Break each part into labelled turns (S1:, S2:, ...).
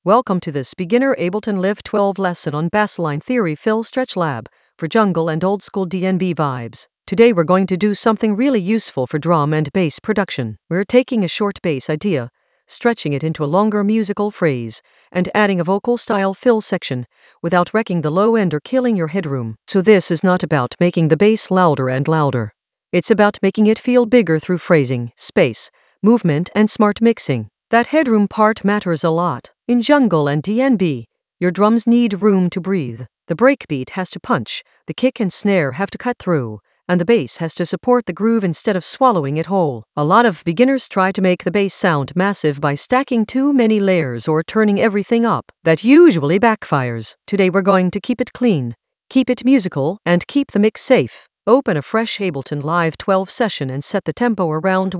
S1: Welcome to this beginner Ableton Live 12 lesson on bassline theory fill stretch lab for jungle and old school DnB vibes. Today we're going to do something really useful for drum and bass production. We're taking a short bass idea, stretching it into a longer musical phrase, and adding a vocal style fill section without wrecking the low end or killing your headroom. So this is not about making the bass louder and louder. It's about making it feel bigger through phrasing, space, movement, and smart mixing. That headroom part matters a lot. In jungle and DnB, your drums need room to breathe. The breakbeat has to punch, the kick and snare have to cut through, and the bass has to support the groove instead of swallowing it whole. A lot of beginners try to make the bass sound massive by stacking too many layers or turning everything up. That usually backfires. Today we're going to keep it clean, keep it musical, and keep the mix safe. Open a fresh Ableton Live 12 session and set the tempo around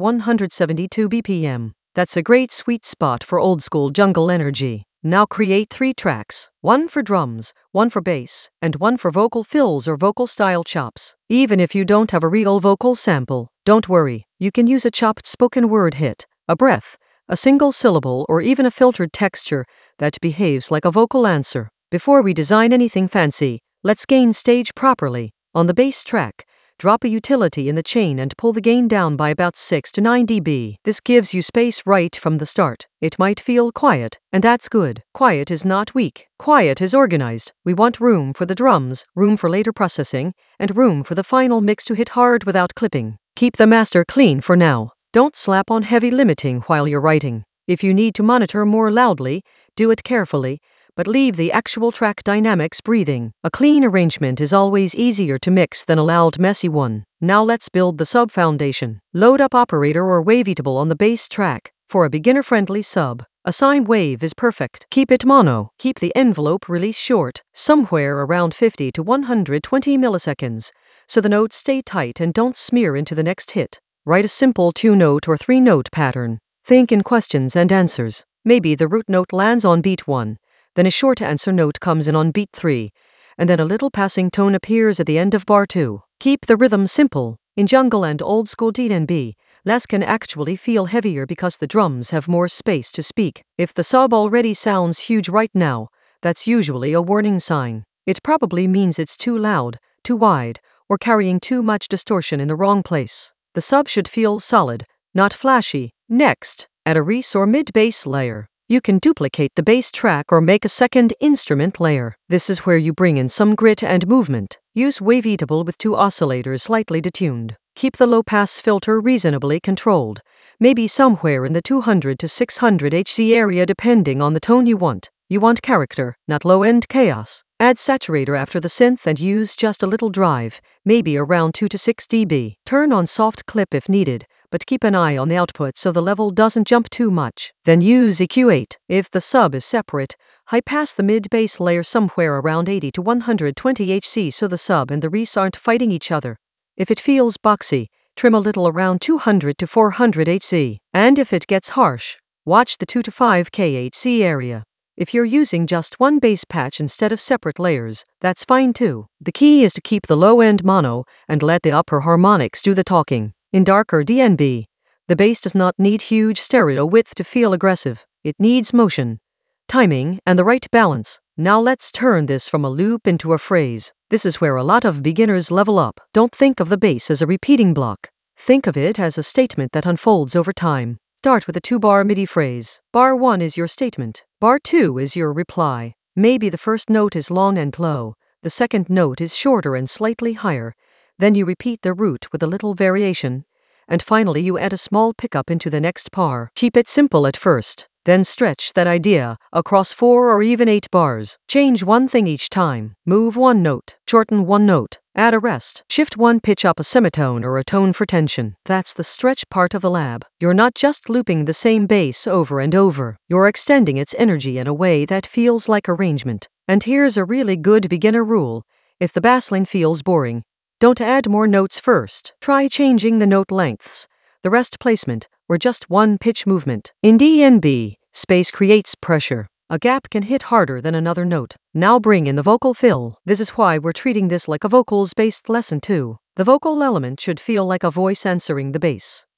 S1: 172 BPM. That's a great sweet spot for old school jungle energy. Now create 3 tracks, one for drums, one for bass, and one for vocal fills or vocal style chops. Even if you don't have a real vocal sample, don't worry, you can use a chopped spoken word hit, a breath, a single syllable, or even a filtered texture that behaves like a vocal answer. Before we design anything fancy, let's gain stage properly. On the bass track, drop a utility in the chain and pull the gain down by about 6 to 9 dB. This gives you space right from the start. It might feel quiet, and that's good. Quiet is not weak. Quiet is organized. We want room for the drums, room for later processing, and room for the final mix to hit hard without clipping. Keep the master clean for now. Don't slap on heavy limiting while you're writing. If you need to monitor more loudly, do it carefully, but leave the actual track dynamics breathing. A clean arrangement is always easier to mix than a loud, messy one. Now let's build the sub foundation. Load up operator or waveatable on the bass track. For a beginner-friendly sub, a sine wave is perfect. Keep it mono. Keep the envelope release short, somewhere around 50 to 120 milliseconds, so the notes stay tight and don't smear into the next hit. Write a simple 2-note or 3-note pattern. Think in questions and answers. Maybe the root note lands on beat 1. Then a short answer note comes in on beat 3, and then a little passing tone appears at the end of bar 2. Keep the rhythm simple. In jungle and old school DnB, less can actually feel heavier because the drums have more space to speak. If the sub already sounds huge right now, that's usually a warning sign. It probably means it's too loud, too wide, or carrying too much distortion in the wrong place. The sub should feel solid, not flashy. Next, add a res or mid-bass layer. You can duplicate the bass track or make a second instrument layer. This is where you bring in some grit and movement. Use waveatable with 2 oscillators slightly detuned. Keep the low-pass filter reasonably controlled, maybe somewhere in the 200 to 600 Hz area depending on the tone you want. You want character, not low-end chaos. Add saturator after the synth and use just a little drive, maybe around 2 to 6 dB. Turn on soft clip if needed, but keep an eye on the output so the level doesn't jump too much. Then use EQ8. If the sub is separate, high-pass the mid-bass layer somewhere around 80 to 120 Hz so the sub and the res aren't fighting each other. If it feels boxy, trim a little around 200 to 400 Hz. And if it gets harsh, watch the 2 to 5 kHz area. If you're using just one bass patch instead of separate layers, that's fine too. The key is to keep the low-end mono and let the upper harmonics do the talking. In darker DnB, the bass does not need huge stereo width to feel aggressive. It needs motion, timing, and the right balance. Now let's turn this from a loop into a phrase. This is where a lot of beginners level up. Don't think of the bass as a repeating block. Think of it as a statement that unfolds over time. Start with a 2-bar MIDI phrase. Bar 1 is your statement. Bar 2 is your reply. Maybe the first note is long and low, the second note is shorter and slightly higher. Then you repeat the root with a little variation, and finally you add a small pickup into the next bar. Keep it simple at first, then stretch that idea across 4 or even 8 bars. Change one thing each time. Move one note, shorten one note, add a rest, shift one pitch up a semitone or a tone for tension. That's the stretch part of the lab. You're not just looping the same bass over and over. You're extending its energy in a way that feels like arrangement. And here's a really good beginner rule. If the bassline feels boring, don't add more notes first. Try changing the note lengths, the rest placement, or just one pitch movement. In DnB, space creates pressure. A gap can hit harder than another note. Now bring in the vocal fill. This is why we're treating this like a vocals-based lesson too. The vocal element should feel like a voice answering the bass.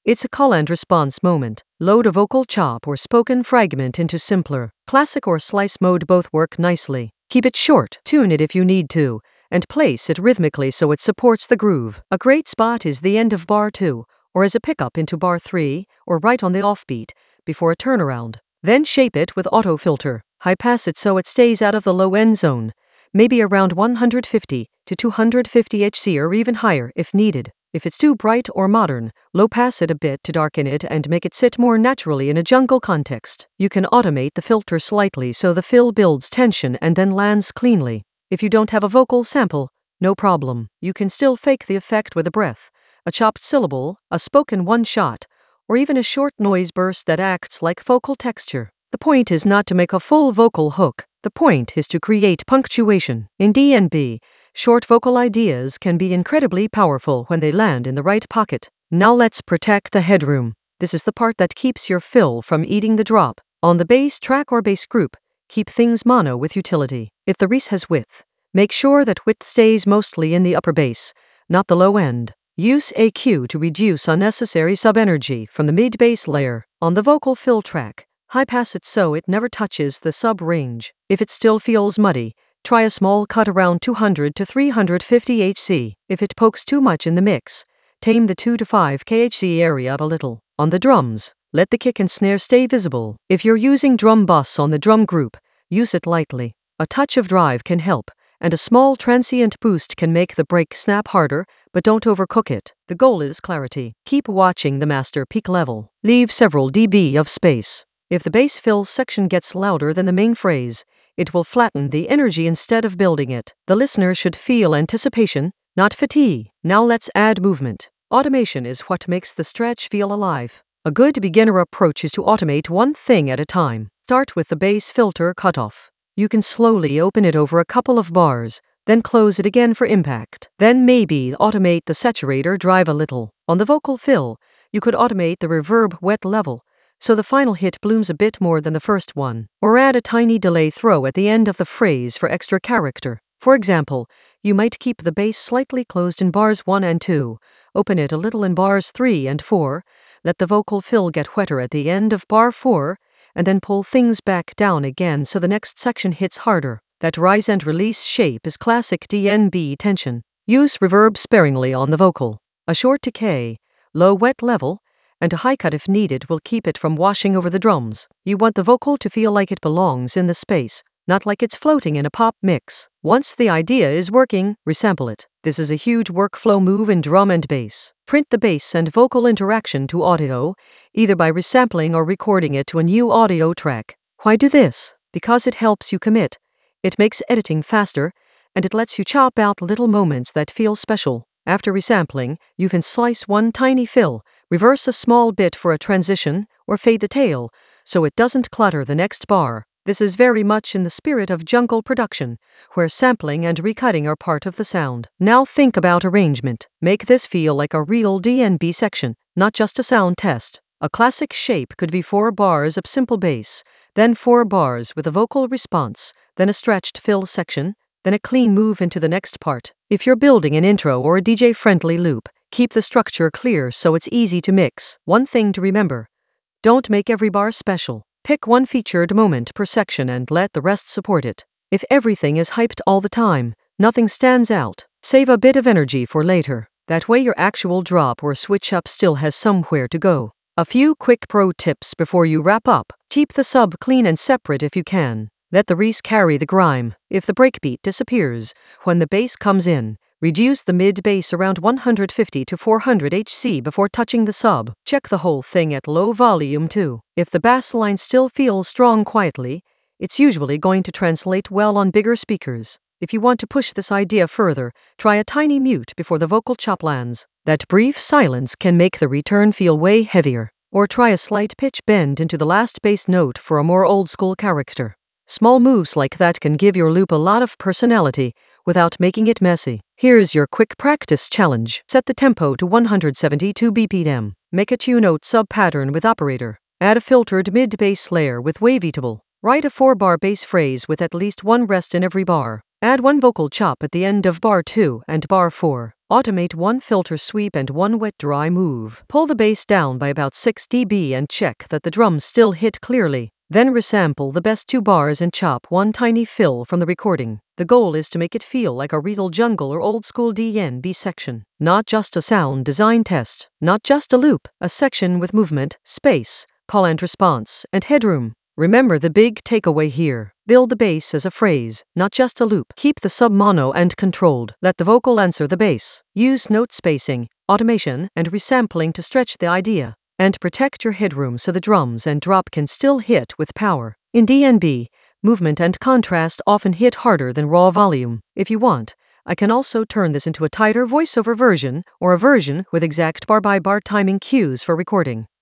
S1: It's a call and response moment. Load a vocal chop or spoken fragment into simpler. Classic or slice mode both work nicely. Keep it short, tune it if you need to, and place it rhythmically so it supports the groove. A great spot is the end of bar 2, or as a pickup into bar 3, or right on the offbeat, before a turnaround. Then shape it with auto filter. High pass it so it stays out of the low end zone, maybe around 150 to 250 Hz or even higher if needed. If it's too bright or modern, low pass it a bit to darken it and make it sit more naturally in a jungle context. You can automate the filter slightly so the fill builds tension and then lands cleanly. If you don't have a vocal sample, no problem. You can still fake the effect with a breath, a chopped syllable, a spoken one-shot, or even a short noise burst that acts like vocal texture. The point is not to make a full vocal hook. The point is to create punctuation. In D&B, short vocal ideas can be incredibly powerful when they land in the right pocket. Now let's protect the headroom. This is the part that keeps your fill from eating the drop. On the bass track or bass group, keep things mono with utility. If the res has width, make sure that width stays mostly in the upper bass, not the low end. Use AQ to reduce unnecessary sub-energy from the mid-bass layer. On the vocal fill track, high pass it so it never touches the sub-range. If it still feels muddy, try a small cut around 200 to 350 Hz. If it pokes too much in the mix, tame the 2 to 5 kHz area a little. On the drums, let the kick and snare stay visible. If you're using drum bus on the drum group, use it lightly. A touch of drive can help, and a small transient boost can make the break snap harder, but don't overcook it. The goal is clarity. Keep watching the master peak level. Leave several dB of space. If the bass fill section gets louder than the main phrase, it will flatten the energy instead of building it. The listener should feel anticipation, not fatigue. Now let's add movement. Automation is what makes the stretch feel alive. A good beginner approach is to automate one thing at a time. Start with the bass filter cutoff. You can slowly open it over a couple of bars, then close it again for impact. Then maybe automate the saturator drive a little. On the vocal fill, you could automate the reverb wet level, so the final hit blooms a bit more than the first one, or add a tiny delay throw at the end of the phrase for extra character. For example, you might keep the bass slightly closed in bars 1 and 2, open it a little in bars 3 and 4, let the vocal fill get wetter at the end of bar 4, and then pull things back down again so the next section hits harder. That rise and release shape is classic D&B tension. Use reverb sparingly on the vocal. A short decay, low wet level, and a high cut if needed will keep it from washing over the drums. You want the vocal to feel like it belongs in the space, not like it's floating in a pop mix. Once the idea is working, resample it. This is a huge workflow move in drum and bass. Print the bass and vocal interaction to audio, either by resampling or recording it to a new audio track. Why do this? Because it helps you commit. It makes editing faster, and it lets you chop out little moments that feel special. After resampling, you can slice one tiny fill, reverse a small bit for a transition, or fade the tail, so it doesn't clutter the next bar. This is very much in the spirit of jungle production, where sampling and recutting are part of the sound. Now think about arrangement. Make this feel like a real D&B section, not just a sound test. A classic shape could be 4 bars of simple bass, then 4 bars with a vocal response, then a stretched fill section, then a clean move into the next part. If you're building an intro or a DJ-friendly loop, keep the structure clear so it's easy to mix. One thing to remember: don't make every bar special. Pick one featured moment per section and let the rest support it. If everything is hyped all the time, nothing stands out. Save a bit of energy for later. That way your actual drop or switch up still has somewhere to go. A few quick pro tips before you wrap up. Keep the sub clean and separate if you can. Let the res carry the grime. If the breakbeat disappears when the bass comes in, reduce the mid-bass around 150 to 400 Hz before touching the sub. Check the whole thing at low volume too. If the bass line still feels strong quietly, it's usually going to translate well on bigger speakers. If you want to push this idea further, try a tiny mute before the vocal chop lands. That brief silence can make the return feel way heavier. Or try a slight pitch bend into the last bass note for a more old-school character. Small moves like that can give your loop a lot of personality without making it messy. Here's your quick practice challenge. Set the tempo to 172 BPM. Make a two-note sub-pattern with operator. Add a filtered mid-bass layer with wavetable. Write a 4-bar bass phrase with at least one rest in every bar. Add one vocal chop at the end of bar 2 and bar 4. Automate one filter sweep and one wet dry move. Pull the bass down by about 6 dB and check that the drums still hit clearly. Then resample the best 2 bars and chop one tiny fill from the recording. The goal is to make it feel like a real jungle or old school DnB section. Not just a sound design test. Not just a loop. A section with movement, space, call and response, and headroom. Remember the big takeaway here. Build the bass as a phrase, not just a loop. Keep the sub-mono and controlled. Let the vocal answer the bass. Use note spacing, automation, and resampling to stretch the idea. And protect your headroom so the drums and drop can still hit with power. In DnB, movement and contrast often hit harder than raw volume. If you want, I can also turn this into a tighter voiceover version or a version with exact bar-by-bar timing cues for recording.